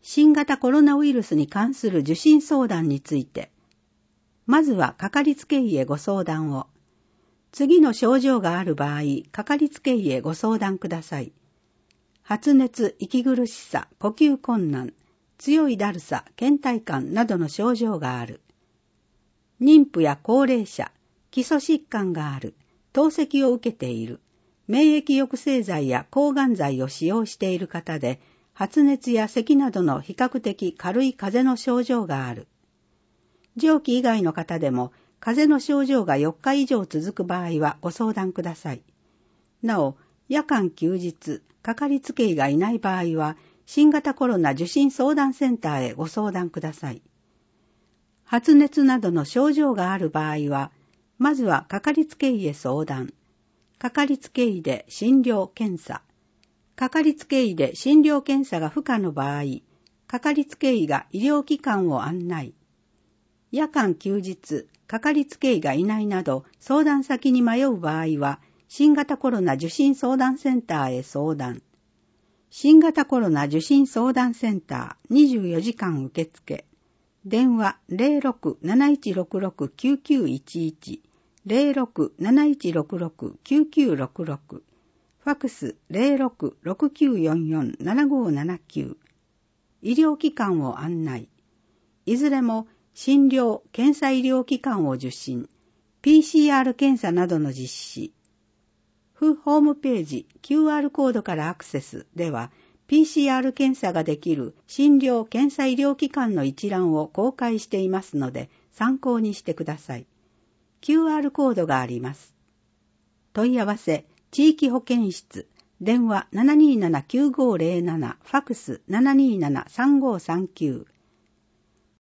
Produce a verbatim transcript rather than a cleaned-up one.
新型コロナウイルスに関する受診相談について、まずはかかりつけ医へご相談を。次の症状がある場合、かかりつけ医へご相談ください。発熱、息苦しさ、呼吸困難、強いだるさ、倦怠感などの症状がある。妊婦や高齢者、基礎疾患がある、透析を受けている、免疫抑制剤や抗がん剤を使用している方で、発熱や咳などの比較的軽い風邪の症状がある。上記以外の方でも、風邪の症状がよっか以上続く場合はご相談ください。なお、夜間休日、かかりつけ医がいない場合は、新型コロナ受診相談センターへご相談ください。発熱などの症状がある場合は、まずはかかりつけ医へ相談。かかりつけ医で診療検査。かかりつけ医で診療検査が不可の場合、かかりつけ医が医療機関を案内。夜間休日、かかりつけ医がいないなど相談先に迷う場合は、新型コロナ受診相談センターへ相談。新型コロナ受診相談センターにじゅうよじかん受付。電話 ゼロろく なないちろくろく きゅうきゅういちいち ゼロろく なないちろくろく きゅうきゅうろくろく、ファクス ゼロろく ろくきゅうよんよん ななごななきゅう。医療機関を案内。いずれも診療・検査医療機関を受診、ピーシーアール 検査などの実施。府ホームページ キューアール コードからアクセスでは、ピーシーアール 検査ができる診療・検査医療機関の一覧を公開していますので、参考にしてください。キューアール コードがあります。問い合わせ、地域保健室、電話 ななにーなな きゅうごーぜろなな、ファクス ななにーなな さんごーさんきゅう。